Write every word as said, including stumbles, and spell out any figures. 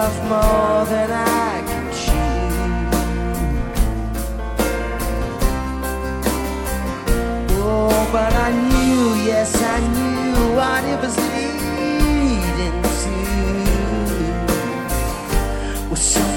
off more than I can chew. Oh, but I knew, yes, I knew what it was leading to was so